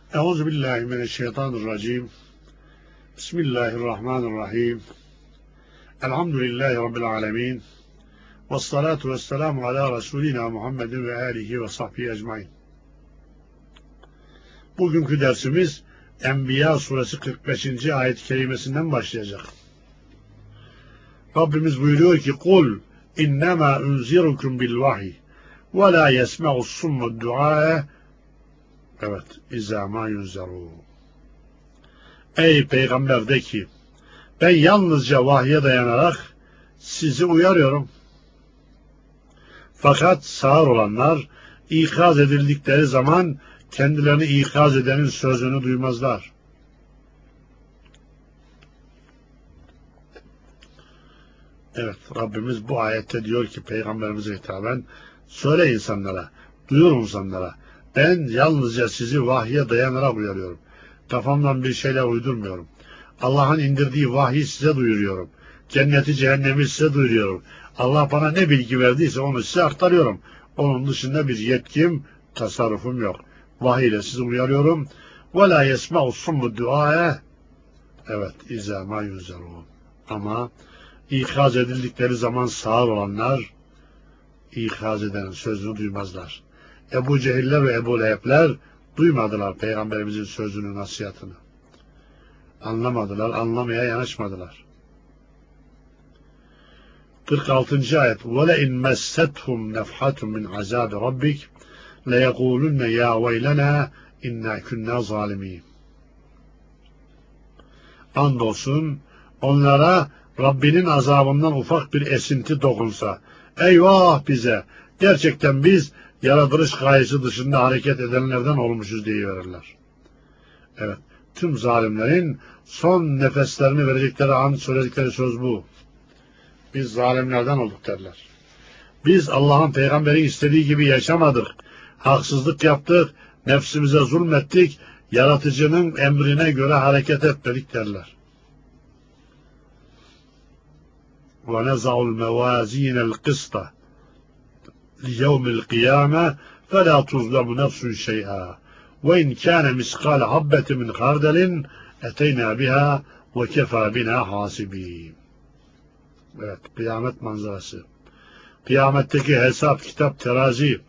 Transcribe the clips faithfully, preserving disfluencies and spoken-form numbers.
Euzubillahimineşşeytanirracim. Bismillahirrahmanirrahim. Elhamdülillahi Rabbil alemin. Vessalatu vesselamu ala Resulina Muhammedin ve alihi ve sahbihi ecmain. Bugünkü dersimiz Enbiya suresi kırk beşinci ayet-i kerimesinden başlayacak. Rabbimiz buyuruyor ki: Kul innema unzirukum bil vahiy ve la yesma'us summu du'a. Evet, izâ mâ yunzerûn. Ey peygamber de ki, ben yalnızca vahye dayanarak sizi uyarıyorum. Fakat sağır olanlar ikaz edildikleri zaman kendilerini ikaz edenin sözünü duymazlar. Evet, Rabbimiz bu ayette diyor ki peygamberimize hitaben, söyle insanlara, duyur insanlara, ben yalnızca sizi vahye dayanarak uyarıyorum. Kafamdan bir şeyler uydurmuyorum. Allah'ın indirdiği vahyi size duyuruyorum. Cenneti cehennemi size duyuruyorum. Allah bana ne bilgi verdiyse onu size aktarıyorum. Onun dışında bir yetkim, tasarrufum yok. Vahiy ile sizi uyarıyorum. وَلَا يَسْمَعُ الصُّمُّ الدُّعَاءَ. Evet, اِذَا مَا يُنْزَرُونَ. Ama ikaz edildikleri zaman sağır olanlar ikaz edenin sözünü duymazlar. Ebu Cehiller ve Ebu Leheb'ler duymadılar Peygamberimizin sözünü, nasihatını. Anlamadılar, anlamaya yanaşmadılar. kırk altıncı ayet. وَلَاِنْ مَسَّتْهُمْ نَفْحَةٌ مِنْ عَذَابِ رَبِّكَ لَيَقُولُنَّ يَا وَيْلَنَا اِنَّا كُنَّا ظَالِمِينَ. Andolsun onlara Rabbinin azabından ufak bir esinti dokunsa, eyvah bize, gerçekten biz yaratılış gayesi dışında hareket edenlerden olmuşuz diyiverirler. Evet, tüm zalimlerin son nefeslerini verecekleri an söyledikleri söz bu. Biz zalimlerden olduk derler. Biz Allah'ın peygamberin istediği gibi yaşamadık. Haksızlık yaptık, nefsimize zulmettik, yaratıcının emrine göre hareket etmedik derler. وَنَزَعُ الْمَوَازِينَ الْقِسْطَ لِيَوْمِ الْقِيَامَةِ فَلَا تُظْلَمُ نَفْسٌ شَيْئًا وَاِنْ كَانَ مِسْقَالَ حَبَّةٍ مِنْ خَرْدَلٍ اَتَيْنَا بِهَا وَكَفَى بِنَا حَاسِبِينَ. Evet, kıyamet manzarası. Kıyametteki hesap, kitap, terazi.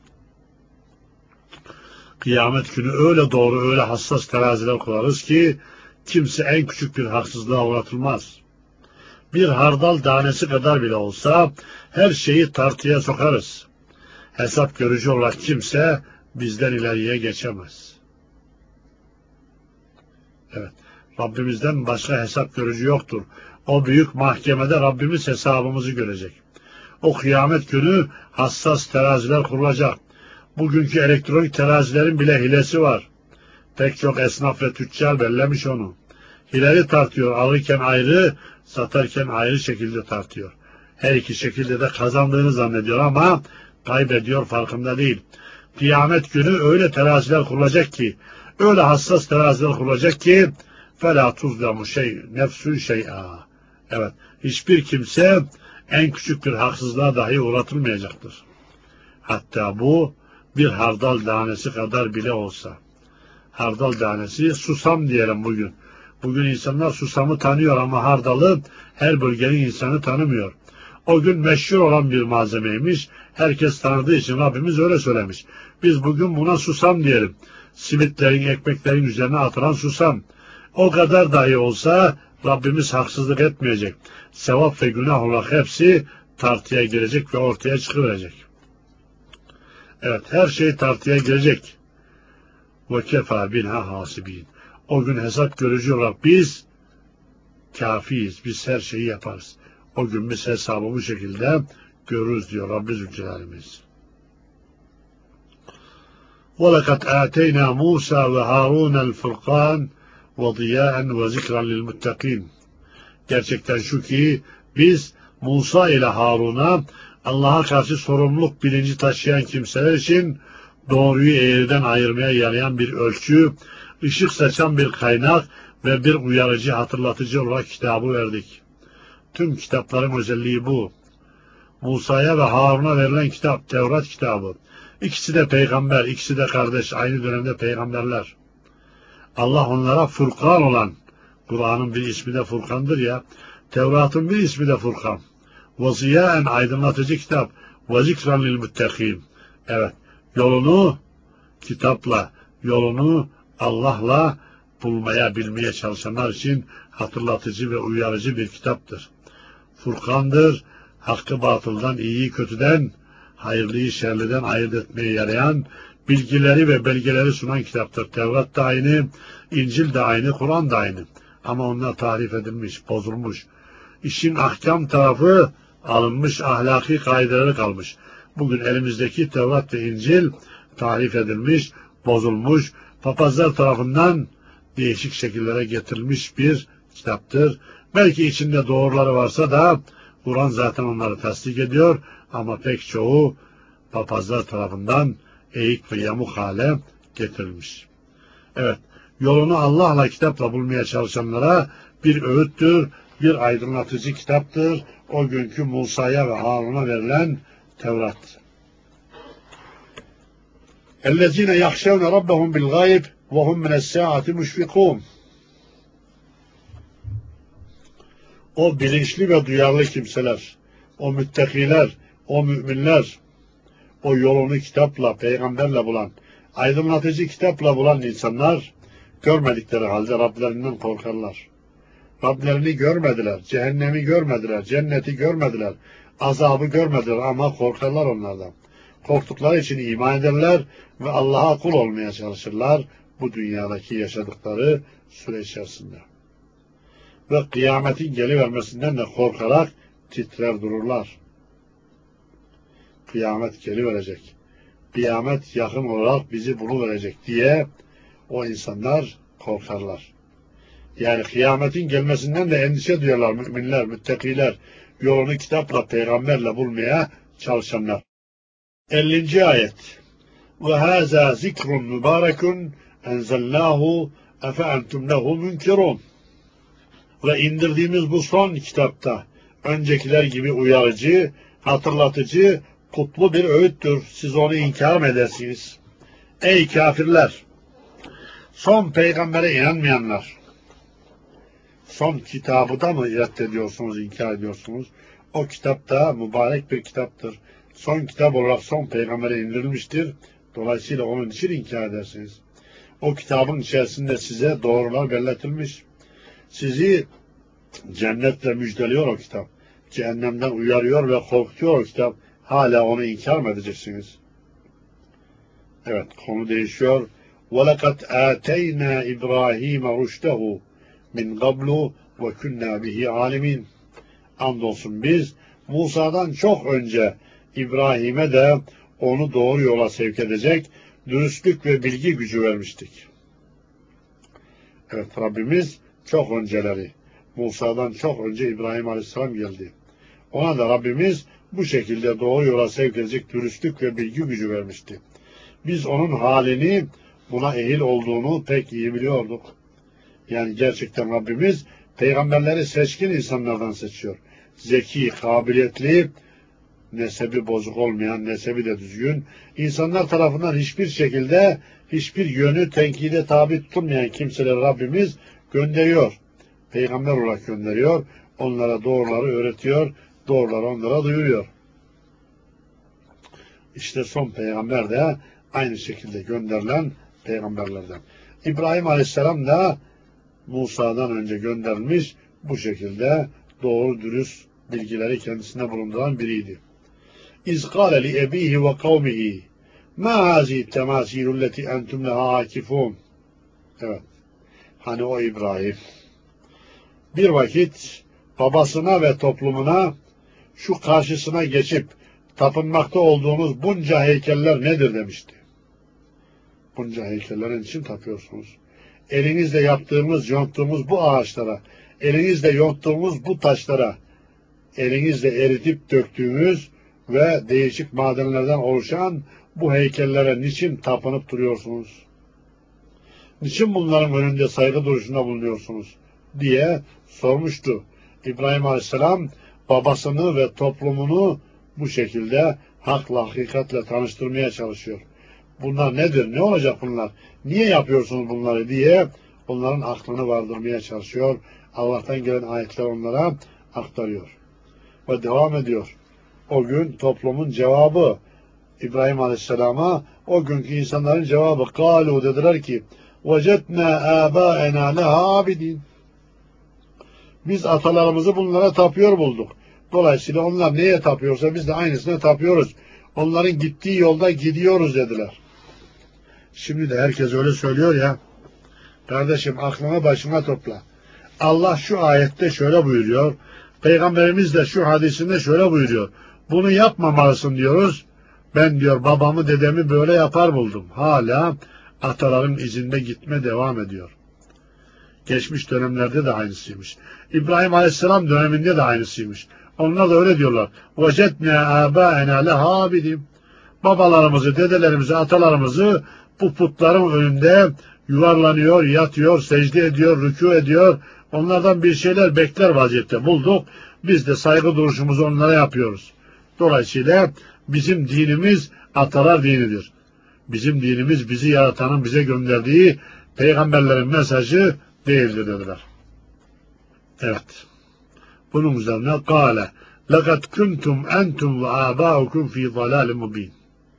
Kıyamet günü öyle doğru, öyle hassas teraziler kurarız ki kimse en küçük bir haksızlığa uğratılmaz. Bir hardal tanesi kadar bile olsa her şeyi tartıya sokarız. Hesap görücü olarak kimse bizden ileriye geçemez. Evet, Rabbimizden başka hesap görücü yoktur. O büyük mahkemede Rabbimiz hesabımızı görecek. O kıyamet günü hassas teraziler kurulacak. Bugünkü elektronik terazilerin bile hilesi var. Pek çok esnaf ve tüccar bellemiş onu. Hileri tartıyor, alırken ayrı, satarken ayrı şekilde tartıyor. Her iki şekilde de kazandığını zannediyor ama kaybediyor, farkında değil. Kıyamet günü öyle teraziler kurulacak ki, öyle hassas teraziler kurulacak ki فَلَا تُظْلَمُ şey, nefsün şey'a. Evet, hiçbir kimse en küçük bir haksızlığa dahi uğratılmayacaktır. Hatta bu bir hardal tanesi kadar bile olsa. Hardal tanesi, susam diyelim bugün. Bugün insanlar susamı tanıyor ama hardalı her bölgenin insanı tanımıyor. O gün meşhur olan bir malzemeymiş. Herkes tanıdığı için Rabbimiz öyle söylemiş. Biz bugün buna susam diyelim. Simitlerin, ekmeklerin üzerine atılan susam. O kadar dahi olsa Rabbimiz haksızlık etmeyecek. Sevap ve günah olarak hepsi tartıya girecek ve ortaya çıkıverecek. Evet, her şey tartıya girecek. وَكَفَى بِنَا حَاسِبِينَ. O gün hesap görücü olarak biz kafiyiz, biz her şeyi yaparız. O gün biz hesabı bu şekilde görürüz diyor Rabbi Zülcelal'imiz. وَلَقَدْ آتَيْنَا مُوسَى وَهَارُونَ الْفُرْقَانِ وَضِيَاءً وَذِكْرًا لِلْمُتَّقِينَ. Gerçekten şu ki biz Musa ile Harun'a Allah'a karşı sorumluluk bilinci taşıyan kimseler için doğruyu eğriden ayırmaya yarayan bir ölçü, ışık saçan bir kaynak ve bir uyarıcı, hatırlatıcı olarak kitabı verdik. Tüm kitapların özelliği bu. Musa'ya ve Harun'a verilen kitap, Tevrat kitabı. İkisi de peygamber, ikisi de kardeş, aynı dönemde peygamberler. Allah onlara Furkan olan, Kur'an'ın bir ismi de Furkan'dır ya, Tevrat'ın bir ismi de Furkan. Ve ziyaen aydınlatıcı kitap. Ve zikran lil muttaqin. Evet, yolunu kitapla, yolunu Allah'la bulmaya, bilmeye çalışanlar için hatırlatıcı ve uyarıcı bir kitaptır. Furkan'dır, hakkı batıldan, iyiyi kötüden, hayırlıyı şerliden ayırt etmeye yarayan bilgileri ve belgeleri sunan kitaptır. Tevrat da aynı, İncil de aynı, Kur'an da aynı. Ama onlar tahrif edilmiş, bozulmuş. İşin ahkam tarafı alınmış, ahlaki kaideleri kalmış. Bugün elimizdeki Tevrat ve İncil tahrif edilmiş, bozulmuş, papazlar tarafından değişik şekillere getirilmiş bir kitaptır. Belki içinde doğruları varsa da Kur'an zaten onları tasdik ediyor ama pek çoğu papazlar tarafından eğik ve yamuk hale getirilmiş. Evet, yolunu Allah'la kitapla bulmaya çalışanlara bir öğüttür, bir aydınlatıcı kitaptır. O günkü Musa'ya ve Harun'a verilen Tevrat. اَلَّذ۪ينَ يَخْشَوْنَ رَبَّهُمْ بِالْغَيْبِ وَهُمْ مِنَ السَّاعَةِ مُشْفِقُونَ. O bilinçli ve duyarlı kimseler, o müttakiler, o müminler, o yolunu kitapla, peygamberle bulan, aydınlatıcı kitapla bulan insanlar, görmedikleri halde Rablerinden korkarlar. Rablerini görmediler, cehennemi görmediler, cenneti görmediler, azabı görmediler ama korkarlar onlardan. Korktukları için iman ederler ve Allah'a kul olmaya çalışırlar bu dünyadaki yaşadıkları süre içerisinde. Ve kıyametin gelivermesinden de korkarak titrer dururlar. Kıyamet geliverecek. Kıyamet yakın olarak bizi buluverecek diye o insanlar korkarlar. Yani kıyametin gelmesinden de endişe duyarlar müminler, müttakiler, yolunu kitapla, peygamberle bulmaya çalışanlar. ellinci ayet. Ve hâzâ zikrun mübârekun enzelnâhu efe entum lehu münkirûn. Ve indirdiğimiz bu son kitapta öncekiler gibi uyarıcı, hatırlatıcı, kutlu bir öğüttür. Siz onu inkar mı edersiniz? Ey kafirler! Son peygambere inanmayanlar! Son kitabı da mı reddediyorsunuz, inkar ediyorsunuz? O kitap da mübarek bir kitaptır. Son kitap olarak son peygambere indirilmiştir. Dolayısıyla onun için inkar edersiniz. O kitabın içerisinde size doğrular belletilmiş. Sizi cennetle müjdeliyor o kitap. Cehennemden uyarıyor ve korkutuyor o kitap. Hala onu inkar mı edeceksiniz? Evet, konu değişiyor. وَلَقَدْ آتَيْنَا إِبْرَاهِيمَ رُشْدَهُ min qablu ve kunna bihi alimin. Andolsun biz Musa'dan çok önce İbrahim'e de onu doğru yola sevk edecek dürüstlük ve bilgi gücü vermiştik. Evet, Rabbimiz çok önceleri, Musa'dan çok önce İbrahim Aleyhisselam geldi. Ona da Rabbimiz bu şekilde doğru yola sevk edecek dürüstlük ve bilgi gücü vermişti. Biz onun halini, buna ehil olduğunu pek iyi biliyorduk. Yani gerçekten Rabbimiz peygamberleri seçkin insanlardan seçiyor. Zeki, kabiliyetli, nesebi bozuk olmayan, nesebi de düzgün, insanlar tarafından hiçbir şekilde, hiçbir yönü tenkide tabi tutulmayan kimseleri Rabbimiz gönderiyor. Peygamber olarak gönderiyor. Onlara doğruları öğretiyor, doğruları onlara duyuruyor. İşte son peygamber de aynı şekilde gönderilen peygamberlerden. İbrahim Aleyhisselam da Musa'dan önce gönderilmiş, bu şekilde doğru dürüst bilgileri kendisine bulunduran biriydi. İz kâle li ebîhi ve kavmihi mâ hâzî temâsîlü leti entum lehâ âkifûn. Evet. Hani o İbrahim bir vakit babasına ve toplumuna şu karşısına geçip tapınmakta olduğunuz bunca heykeller nedir demişti. Bunca heykellerin için tapıyorsunuz. Elinizle yaptığımız, yonttuğumuz bu ağaçlara, elinizle yonttuğumuz bu taşlara, elinizle eritip döktüğünüz ve değişik madenlerden oluşan bu heykellere niçin tapınıp duruyorsunuz? Niçin bunların önünde saygı duruşunda bulunuyorsunuz? Diye sormuştu. İbrahim Aleyhisselam babasını ve toplumunu bu şekilde hakla, hakikatle tanıştırmaya çalışıyor. bunlar nedir, ne olacak bunlar, niye yapıyorsunuz bunları diye onların aklını vardırmaya çalışıyor. Allah'tan gelen ayetler onlara aktarıyor. Ve devam ediyor. O gün toplumun cevabı İbrahim Aleyhisselam'a, o günkü insanların cevabı kalu dediler ki وَجَدْنَا آبَاءَنَا لَهَا عَبِدِينَ. Biz atalarımızı bunlara tapıyor bulduk. Dolayısıyla onlar neye tapıyorsa biz de aynısına tapıyoruz. Onların gittiği yolda gidiyoruz dediler. Şimdi de herkes öyle söylüyor ya. Kardeşim aklına başına topla. Allah şu ayette şöyle buyuruyor. Peygamberimiz de şu hadisinde şöyle buyuruyor. Bunu yapmamalısın diyoruz. Ben diyor babamı dedemi böyle yapar buldum. Hala ataların izinde gitme devam ediyor. Geçmiş dönemlerde de aynısıymış. İbrahim Aleyhisselam döneminde de aynısıymış. Onlar da öyle diyorlar. وَجَدْنَا آبَاءَنَا لَهَا عَبِدِينَ. Babalarımızı, dedelerimizi, atalarımızı bu putların önünde yuvarlanıyor, yatıyor, secde ediyor, rükû ediyor. Onlardan bir şeyler bekler vaziyette bulduk. Biz de saygı duruşumuzu onlara yapıyoruz. Dolayısıyla bizim dinimiz atalar dinidir. Bizim dinimiz bizi yaratanın bize gönderdiği peygamberlerin mesajı değildir dediler. Evet. Bunun üzerine kâle لَقَدْ كُنْتُمْ أَنْتُمْ وَآبَاؤُكُمْ ف۪ي ضَلَالٍ مُب۪ينٍ.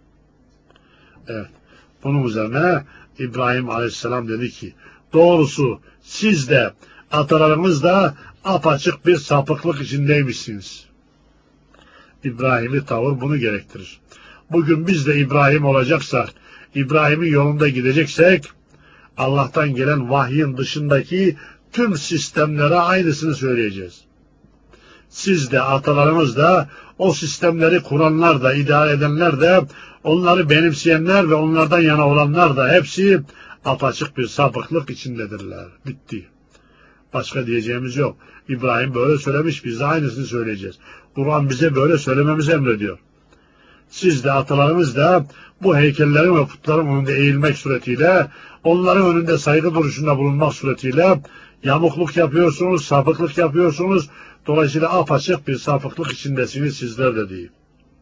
Evet. Bunun üzerine İbrahim Aleyhisselam dedi ki doğrusu siz de atalarınız da apaçık bir sapıklık içindeymişsiniz. İbrahim'i tavır bunu gerektirir. Bugün biz de İbrahim olacaksak, İbrahim'in yolunda gideceksek, Allah'tan gelen vahyin dışındaki tüm sistemlere aynısını söyleyeceğiz. Siz de atalarımız da o sistemleri kuranlar da, idare edenler de, onları benimseyenler ve onlardan yana olanlar da hepsi apaçık bir sapıklık içindedirler. Bitti. Başka diyeceğimiz yok. İbrahim böyle söylemiş, biz de aynısını söyleyeceğiz. Kur'an bize böyle söylememizi emrediyor. Siz de atalarımız da bu heykellerin ve putların önünde eğilmek suretiyle, onların önünde saygı duruşunda bulunmak suretiyle yamukluk yapıyorsunuz, sapıklık yapıyorsunuz. Dolayısıyla apaçık bir sapıklık içindesiniz sizler de değil.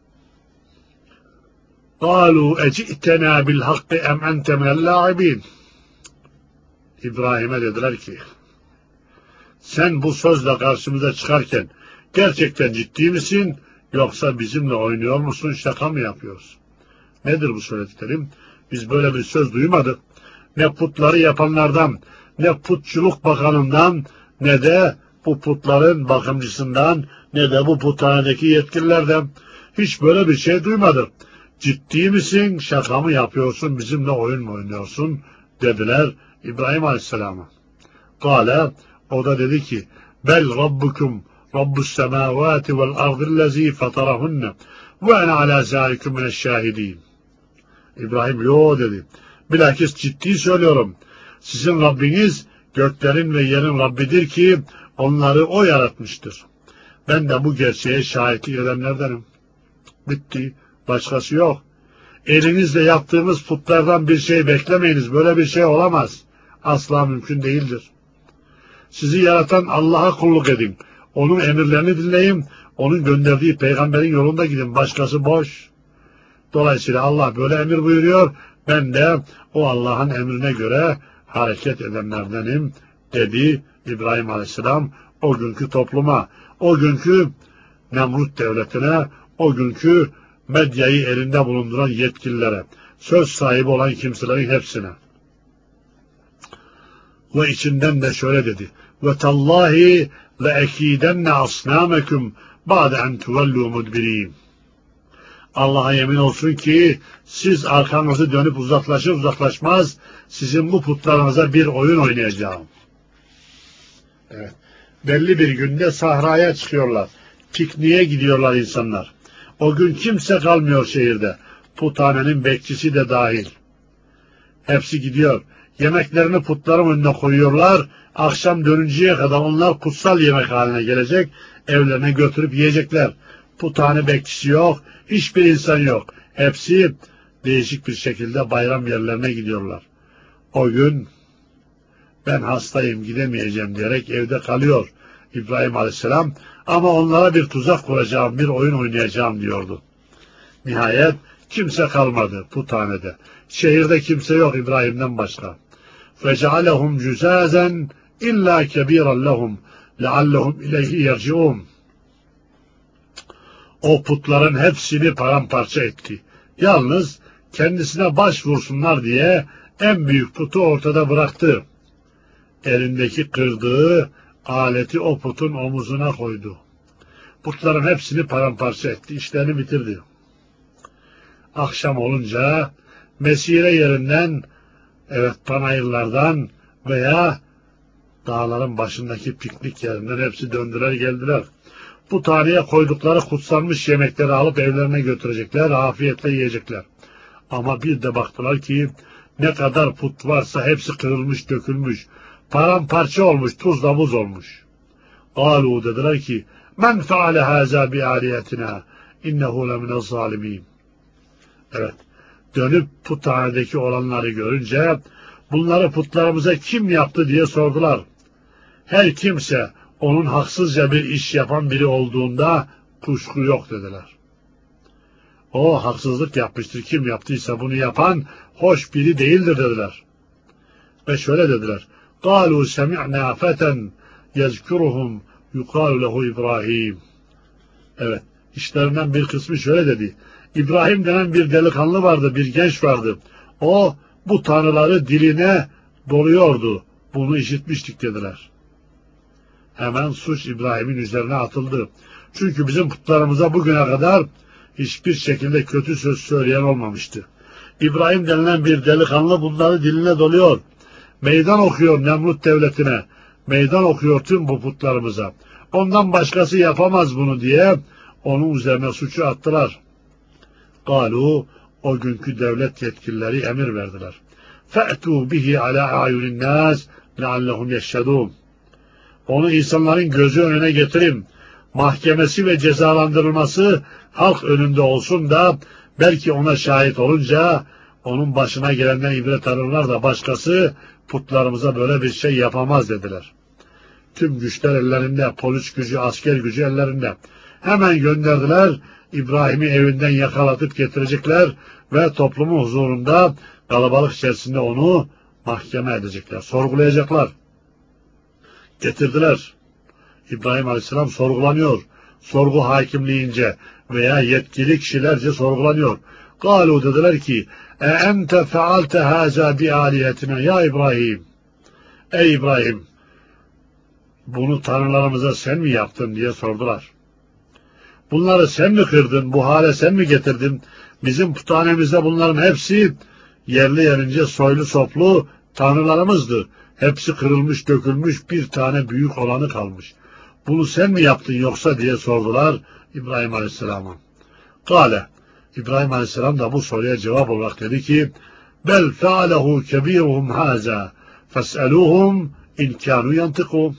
قَالُوا اَجِئْتَنَا بِالْحَقِّ اَمْ اَنْتَ مِنَ اللّٰعِبِينَ. İbrahim'e dediler ki, sen bu sözle karşımıza çıkarken gerçekten ciddi misin, yoksa bizimle oynuyor musun, şaka mı yapıyorsun? Nedir bu söylediklerim? Biz böyle bir söz duymadık. Ne putları yapanlardan, ne putçuluk bakanından, ne de bu putların bakımcısından, ne de bu puthanedeki yetkililerden. Hiç böyle bir şey duymadık. Ciddi misin, şaka mı yapıyorsun, bizimle oyun mu oynuyorsun dediler İbrahim Aleyhisselam'a. Kale, o da dedi ki, bel rabbukum rabbus semavati vel ardillezî fetarahunne ve ene alâ zâlikum mineşşâhidîn. İbrahim, yo dedi. Bilakis ciddi söylüyorum. Sizin Rabbiniz göklerin ve yerin Rabbidir ki onları o yaratmıştır. Ben de bu gerçeğe şahitlik edenlerdenim. Bitti. Başkası yok. Elinizle yaptığınız putlardan bir şey beklemeyiniz. Böyle bir şey olamaz. Asla mümkün değildir. Sizi yaratan Allah'a kulluk edin. Onun emirlerini dinleyin. Onun gönderdiği peygamberin yolunda gidin. Başkası boş. Dolayısıyla Allah böyle emir buyuruyor. Ben de o Allah'ın emrine göre hareket edenlerdenim dedi İbrahim Aleyhisselam o günkü topluma, o günkü Nemrut devletine, o günkü medyayı elinde bulunduran yetkililere, söz sahibi olan kimselerin hepsine. Ve içinden de şöyle dedi. Ve tallahi le ekidenne asnamekum ba'de en tuvellu mudbirin. Allah'a yemin olsun ki siz arkanızı dönüp uzaklaşır uzaklaşmaz sizin bu putlarınıza bir oyun oynayacağım. Evet. Belli bir günde sahraya çıkıyorlar. Pikniğe gidiyorlar insanlar. O gün kimse kalmıyor şehirde. Puthanenin bekçisi de dahil. Hepsi gidiyor. Yemeklerini putların önüne koyuyorlar. Akşam dönünceye kadar onlar kutsal yemek haline gelecek. Evlerine götürüp yiyecekler. Puthane bekçisi yok. Hiçbir insan yok. Hepsi değişik bir şekilde bayram yerlerine gidiyorlar. O gün ben hastayım gidemeyeceğim diyerek evde kalıyor İbrahim Aleyhisselam. Ama onlara bir tuzak kuracağım, bir oyun oynayacağım diyordu. Nihayet Kimse kalmadı puthanede. Şehirde kimse yok İbrahim'den başka. فَجَعَلَهُمْ جُزَازًا اِلَّا كَب۪يرًا لَهُمْ لَعَلَّهُمْ اِلَيْهِ يَرْجِعُونَ. O putların hepsini paramparça etti. Yalnız kendisine başvursunlar diye en büyük putu ortada bıraktı. Elindeki kırdığı aleti o putun omuzuna koydu. Putların hepsini paramparça etti. İşlerini bitirdi. Akşam olunca mesire yerinden, evet panayırlardan veya dağların başındaki piknik yerinden hepsi döndüler geldiler. Bu tarihe koydukları kutsanmış yemekleri alıp evlerine götürecekler, afiyetle yiyecekler. Ama bir de baktılar ki ne kadar put varsa hepsi kırılmış, dökülmüş, paramparça olmuş, tuzla buz olmuş. Alu dediler ki men feale haza bi aliyetina innehu lemine zalimin. Evet, dönüp puthanedeki olanları görünce bunları putlarımıza kim yaptı diye sordular. Her kimse onun haksızca bir iş yapan biri olduğunda kuşku yok dediler. O haksızlık yapmıştır. Kim yaptıysa bunu yapan hoş biri değildir dediler. Ve şöyle dediler. قَالُوا سَمِعْنَا فَتًا يَذْكُرُهُمْ يُقَالُ لَهُ İbrahim. Evet, işlerinden bir kısmı şöyle dedi. İbrahim denen bir delikanlı vardı, bir genç vardı. O bu tanrıları diline doluyordu. Bunu işitmiştik dediler. Hemen suç İbrahim'in üzerine atıldı. Çünkü bizim putlarımıza bugüne kadar hiçbir şekilde kötü söz söyleyen olmamıştı. İbrahim denilen bir delikanlı bunları diline doluyor. Meydan okuyor Nemrut devletine. Meydan okuyor tüm bu putlarımıza. Ondan başkası yapamaz bunu diye onun üzerine suçu attılar. Galu, o günkü devlet yetkilileri emir verdiler. Fe'tu bihi ala ayunin nas leallehum yeşhedun. Onu insanların gözü önüne getirin. Mahkemesi ve cezalandırılması halk önünde olsun da belki ona şahit olunca onun başına gelenden ibret alırlar da başkası putlarımıza böyle bir şey yapamaz dediler. Tüm güçler ellerinde, polis gücü, asker gücü ellerinde. Hemen gönderdiler, İbrahim'i evinden yakalatıp getirecekler ve toplumun huzurunda kalabalık içerisinde onu mahkeme edecekler, sorgulayacaklar. Getirdiler. İbrahim Aleyhisselam sorgulanıyor. Sorgu hakimliğince veya yetkili kişilerce sorgulanıyor. Galu dediler ki e ente fealte haza bi aliyetina ya İbrahim. Ey İbrahim, bunu tanrılarımıza sen mi yaptın diye sordular. Bunları sen mi kırdın, bu hale sen mi getirdin? Bizim puthanemizde bunların hepsi yerli yerince soylu soplu tanrılarımızdı. Hepsi kırılmış, dökülmüş, bir tane büyük olanı kalmış. Bunu sen mi yaptın yoksa diye sordular İbrahim Aleyhisselam'a. Kale, İbrahim Aleyhisselam da bu soruya cevap olarak dedi ki, bel fealehu kebiruhum haza fes'eluhum in kanu yantiku.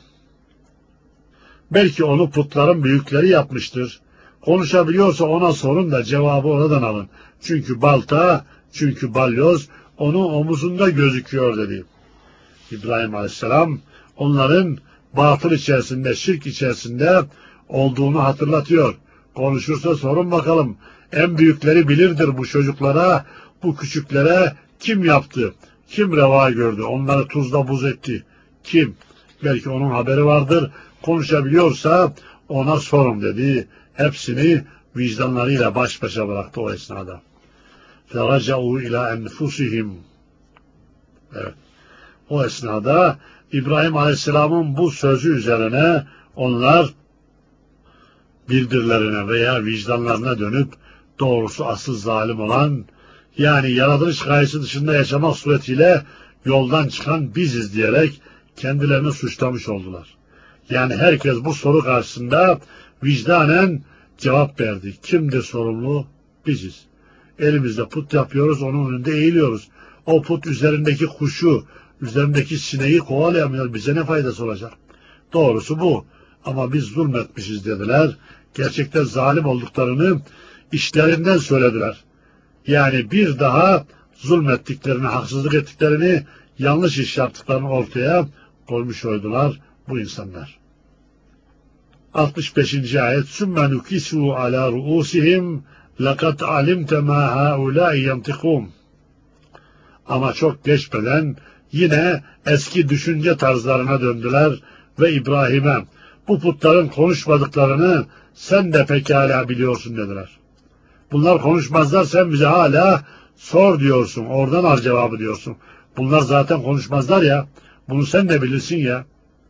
Belki onu putların büyükleri yapmıştır. Konuşabiliyorsa ona sorun da cevabı oradan alın. Çünkü balta, çünkü balyoz onun omuzunda gözüküyor dedi. İbrahim Aleyhisselam onların batıl içerisinde, şirk içerisinde olduğunu hatırlatıyor. Konuşursa sorun bakalım. En büyükleri bilirdir bu çocuklara, bu küçüklere kim yaptı, kim reva gördü, onları tuzla buz etti. Kim? Belki onun haberi vardır. Konuşabiliyorsa ona sorun dedi. Hepsini vicdanlarıyla baş başa bıraktı o esnada. فَرَجَعُوا اِلَى اَنْفُسِهِمْ. Evet. O esnada İbrahim Aleyhisselam'ın bu sözü üzerine onlar birbirlerine veya vicdanlarına dönüp doğrusu asıl zalim olan, yani yaratılış gayesi dışında yaşamak suretiyle yoldan çıkan biziz diyerek kendilerini suçlamış oldular. Yani herkes bu soru karşısında vicdanen cevap verdi. Kimdir sorumlu? Biziz. Elimizde put yapıyoruz, onun önünde eğiliyoruz. O put üzerindeki kuşu, üzerindeki sineği kovalayamıyor. Bize ne faydası olacak? Doğrusu bu. Ama biz zulmetmişiz dediler. Gerçekten zalim olduklarını işlerinden söylediler. Yani bir daha zulmettiklerini, haksızlık ettiklerini, yanlış iş yaptıklarını ortaya koymuş oldular bu insanlar. altmış beşinci ayet sümme nukisû alâ ruûsihim لَقَدْ عَلِمْتَ مَا هَؤُلَاءِ يَنْتِقُونَ. Ama çok geçmeden yine eski düşünce tarzlarına döndüler ve İbrahim'e bu putların konuşmadıklarını sen de pekala biliyorsun dediler. Bunlar konuşmazlar, sen bize hala sor diyorsun, oradan al cevabı diyorsun. Bunlar zaten konuşmazlar ya, bunu sen de bilirsin ya.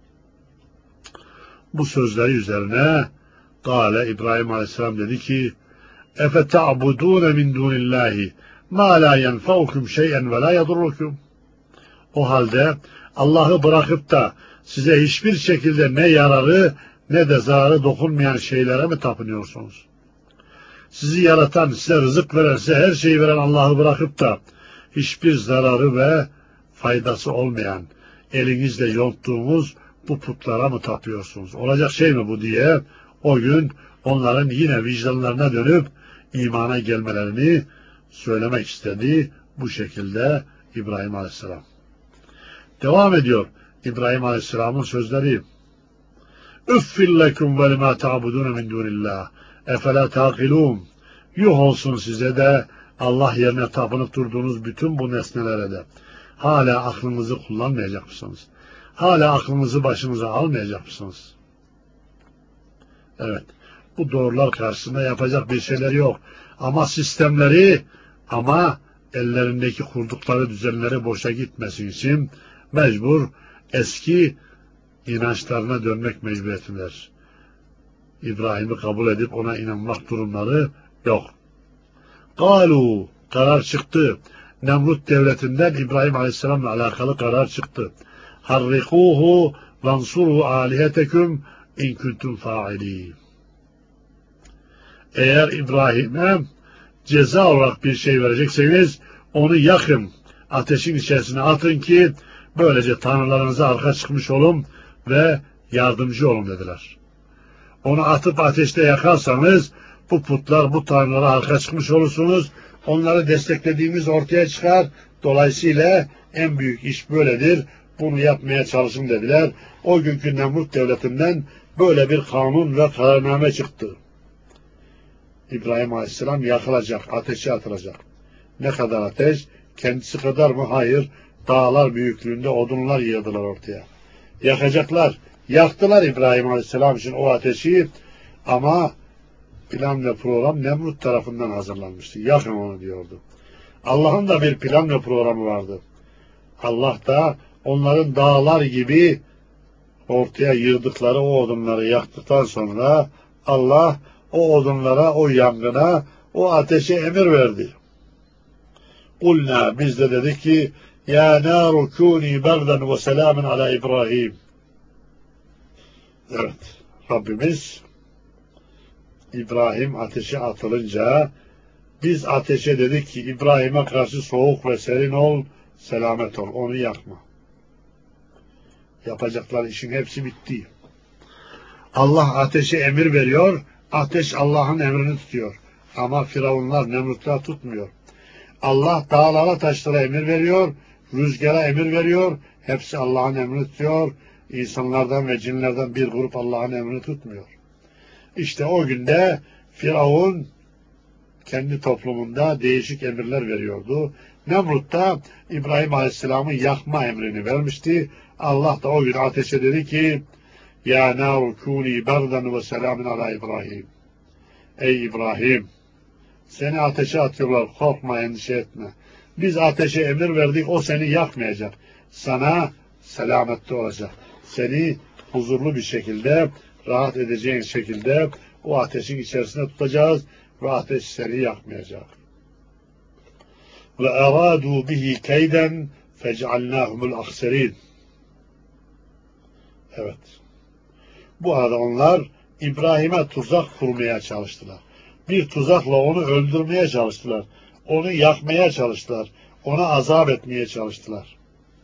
Bu sözleri üzerine Kale İbrahim Aleyhisselam dedi ki اَفَتَعْبُدُونَ مِنْ دُونِ اللّٰهِ مَا لَا يَنْفَعُكُمْ شَيْئًا وَلَا يَضُرُّكُمْ. O halde Allah'ı bırakıp da size hiçbir şekilde ne yararı ne de zararı dokunmayan şeylere mi tapınıyorsunuz? Sizi yaratan, size rızık veren, size her şeyi veren Allah'ı bırakıp da hiçbir zararı ve faydası olmayan, elinizle yonttuğumuz bu putlara mı tapıyorsunuz? Olacak şey mi bu diye o gün onların yine vicdanlarına dönüp imana gelmelerini söylemek istedi bu şekilde İbrahim Aleyhisselam. Devam ediyor İbrahim Aleyhisselam'ın sözleri. Üffil lekum ve lima ta'budun min dunillah. Efela taqilun. Yuh olsun size de Allah yerine tapınıp durduğunuz bütün bu nesnelere de. Hala aklınızı kullanmayacak mısınız? Hala aklınızı başınıza almayacak mısınız? Evet. Bu doğrular karşısında yapacak bir şeyler yok. Ama sistemleri, ama ellerindeki kurdukları düzenleri boşa gitmesin için mecbur eski inançlarına dönmek mecburiyetindeler. İbrahim'i kabul edip ona inanmak durumları yok. Galu, karar çıktı. Nemrut devletinden İbrahim Aleyhisselam'la alakalı karar çıktı. Harrikuhu vansuru aliheteküm in kuntum fa'ilin. Eğer İbrahim'e ceza olarak bir şey verecekseniz onu yakın, ateşin içerisine atın ki böylece tanrılarınıza arka çıkmış olun ve yardımcı olun dediler. Onu atıp ateşte yakarsanız bu putlar, bu tanrılara arka çıkmış olursunuz. Onları desteklediğimiz ortaya çıkar. Dolayısıyla en büyük iş böyledir. Bunu yapmaya çalışın dediler. O günkü Nemrut devletinden böyle bir kanun ve kararname çıktı. İbrahim Aleyhisselam yakılacak, ateşe atılacak. Ne kadar ateş? Kendisi kadar mı? Hayır. Dağlar büyüklüğünde odunlar yığdılar ortaya. Yakacaklar. Yaktılar İbrahim Aleyhisselam için o ateşi ama plan ve program Nemrut tarafından hazırlanmıştı. Yakın onu diyordu. Allah'ın da bir plan ve programı vardı. Allah da onların dağlar gibi ortaya yığdıkları o odunları yaktıktan sonra Allah o odunlara, o yangına, o ateşe emir verdi. Kulna, biz de dedik ki ya naru kuni berden ve selamen ala İbrahim. Evet, Rabbimiz İbrahim ateşe atılınca biz ateşe dedik ki İbrahim'e karşı soğuk ve serin ol, selamet ol, onu yakma. Yapacaklar işin hepsi bitti. Allah ateşe emir veriyor, ateş Allah'ın emrini tutuyor. Ama Firavunlar, Nemrutlar tutmuyor. Allah dağlara, taşlara emir veriyor, rüzgara emir veriyor, hepsi Allah'ın emrini tutuyor. İnsanlardan ve cinlerden bir grup Allah'ın emrini tutmuyor. İşte o günde Firavun kendi toplumunda değişik emirler veriyordu. Nemrut da İbrahim Aleyhisselam'ın yakma emrini vermişti. Allah da o gün ateşe dedi ki ya naru kuni berden ve selamen ala İbrahim. Ey İbrahim, seni ateşe atıyorlar, korkma, endişe etme. Biz ateşe emir verdik, o seni yakmayacak. Sana selamette olacak. Seni huzurlu bir şekilde, rahat edeceğin şekilde o ateşin içerisine tutacağız ve ateş seni yakmayacak. Ve eradu bihi keyden fec'alnahumul ahserin. Evet. Bu arada onlar İbrahim'e tuzak kurmaya çalıştılar. Bir tuzakla onu öldürmeye çalıştılar. Onu yakmaya çalıştılar. Ona azap etmeye çalıştılar.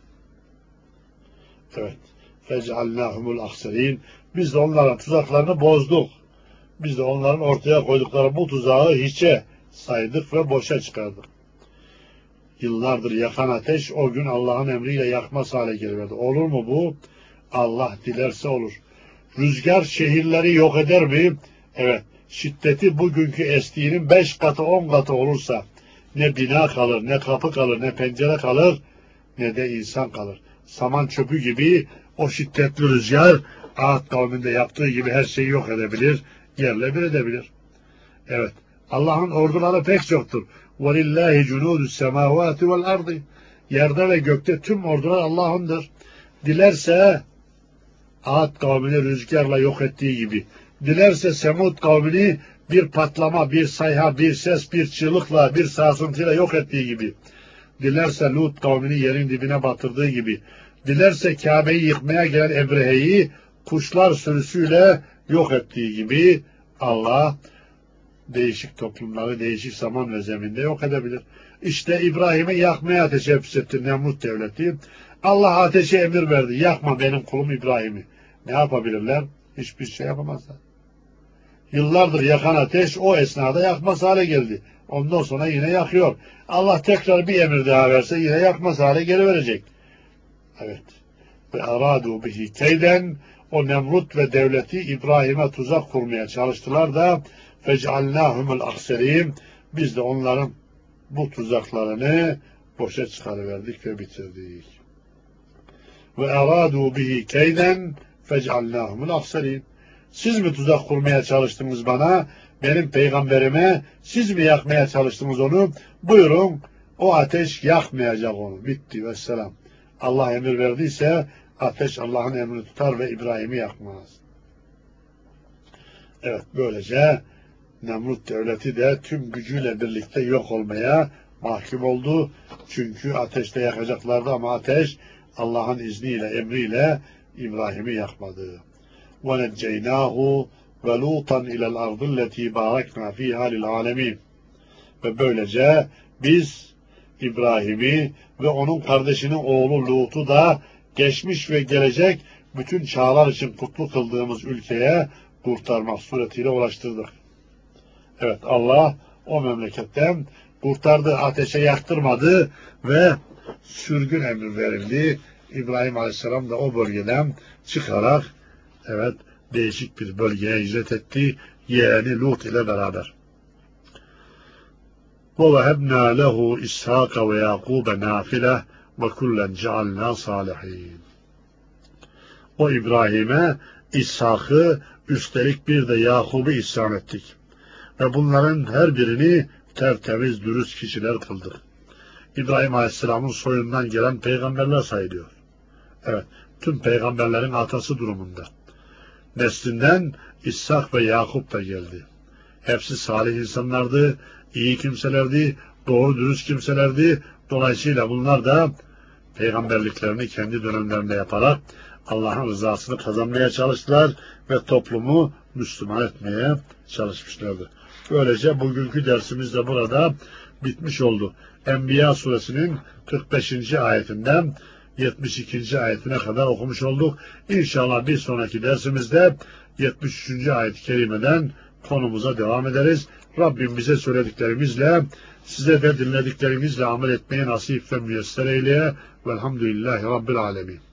Evet. Fec'alnahumul ahserin. Biz de onların tuzaklarını bozduk. Biz de onların ortaya koydukları bu tuzağı hiçe saydık ve boşa çıkardık. Yıllardır yakan ateş o gün Allah'ın emriyle yakmaz hale geliyordu. Olur mu bu? Allah dilerse olur. Rüzgar şehirleri yok eder mi? Evet. şiddeti bugünkü estiğinin beş katı on katı olursa ne bina kalır, ne kapı kalır, ne pencere kalır, ne de insan kalır. Saman çöpü gibi o şiddetli rüzgar Ağat kavminde yaptığı gibi her şeyi yok edebilir, yerle bir edebilir. Evet, Allah'ın orduları pek çoktur. وَلِلَّهِ جُنُودُ السَّمَاوَاتِ وَالْاَرْضِ Yerde ve gökte tüm ordular Allah'ındır. Dilerse Ağat kavmini rüzgarla yok ettiği gibi, dilerse Semud kavmini bir patlama, bir sayha, bir ses, bir çığlıkla, bir sarsıntıyla yok ettiği gibi, dilerse Lut kavmini yerin dibine batırdığı gibi, dilerse Kabe'yi yıkmaya gelen Ebrehe'yi kuşlar sürüsüyle yok ettiği gibi Allah değişik toplumları değişik zaman ve zeminde yok edebilir. İşte İbrahim'i yakmaya teşebbüs etti Nemrut devleti. Allah ateşe emir verdi. Yakma benim kulum İbrahim'i. Ne yapabilirler? Hiçbir şey yapamazlar. Yıllardır yakan ateş o esnada yakmaz hale geldi. Ondan sonra yine yakıyor. Allah tekrar bir emir daha verse yine yakmaz hale geri verecek. Evet. Ve aradu bihi keyden o Nemrut ve devleti İbrahim'e tuzak kurmaya çalıştılar da fec'alnâhumul akserin biz de onların bu tuzaklarını boşa çıkarıverdik ve bitirdik. Ve aradu bihi keyden fec'alnâhumul akserin siz mi tuzak kurmaya çalıştınız bana, benim peygamberime, siz mi yakmaya çalıştınız onu? Buyurun, o ateş yakmayacak onu. Bitti vesselam. Allah emir verdiyse ateş Allah'ın emrini tutar ve İbrahim'i yakmaz. Evet, böylece Nemrut devleti de tüm gücüyle birlikte yok olmaya mahkum oldu. Çünkü ateşte yakacaklardı ama ateş Allah'ın izniyle, emriyle İbrahim'i yakmadı. وَنَجَّيْنَاهُ وَلُوطًا اِلَى الْاَرْضِ الَّتِي بَارَكْنَا ف۪يهَا لِلْعَالَمِينَ Ve böylece biz İbrahim'i ve onun kardeşinin oğlu Lut'u da geçmiş ve gelecek bütün çağlar için kutlu kıldığımız ülkeye kurtarmak suretiyle ulaştırdık. Evet, Allah o memleketten kurtardı, ateşe yaktırmadı ve sürgün emri verildi. İbrahim Aleyhisselam da o bölgeden çıkarak evet değişik bir bölgeye hicret etti. Yeğeni Lut ile beraber. وَوَهَبْنَا لَهُ إِسْحَاقَ وَيَعْقُوبَ نَافِلَةً وَكُلًّا جَعَلْنَا صَالِحِينَ O İbrahim'e İshak'ı üstelik bir de Yakub'u ihsan ettik. Ve bunların her birini tertemiz, dürüst kişiler kıldık. İbrahim Aleyhisselam'ın soyundan gelen peygamberler sayılıyor. Evet, tüm peygamberlerin atası durumunda. Neslinden İshak ve Yakup da geldi. Hepsi salih insanlardı, iyi kimselerdi, doğru dürüst kimselerdi. Dolayısıyla bunlar da peygamberliklerini kendi dönemlerinde yaparak Allah'ın rızasını kazanmaya çalıştılar ve toplumu Müslüman etmeye çalışmışlardı. Böylece bugünkü dersimiz de burada bitmiş oldu. Enbiya suresinin kırk beşinci ayetinden yetmiş ikinci ayetine kadar okumuş olduk. İnşallah bir sonraki dersimizde yetmiş üçüncü ayet-i kerimeden konumuza devam ederiz. Rabbim bize söylediklerimizle, size de dinlediklerimizle amel etmeye nasip ve müyesser eyleye. Velhamdülillahi Rabbil alemin.